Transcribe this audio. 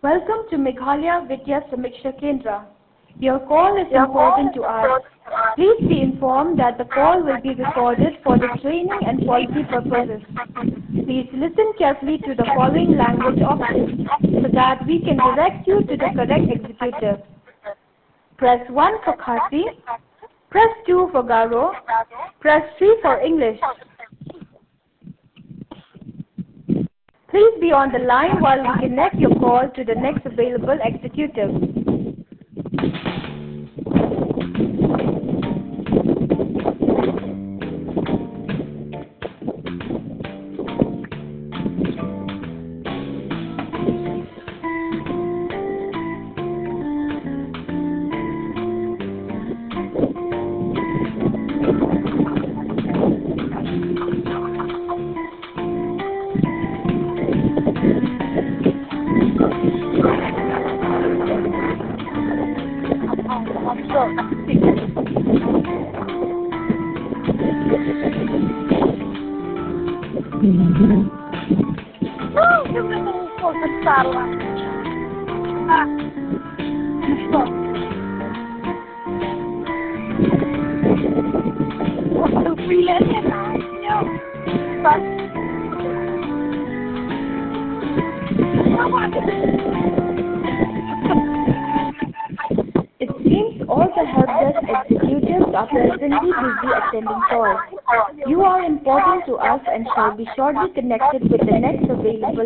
Welcome to Meghalaya Vidya Samiksha Kendra. Your call is important to us. Please be informed that the call will be recorded for the training and quality purposes. Please listen carefully to the following language options so that we can direct you to the correct executive. Press 1 for Khasi, press 2 for Garo, press 3 for English. Please be on the line while we connect your call to the next available executive. It seems all the help desk executives are presently busy attending calls. You are important to us and shall be shortly connected with the next available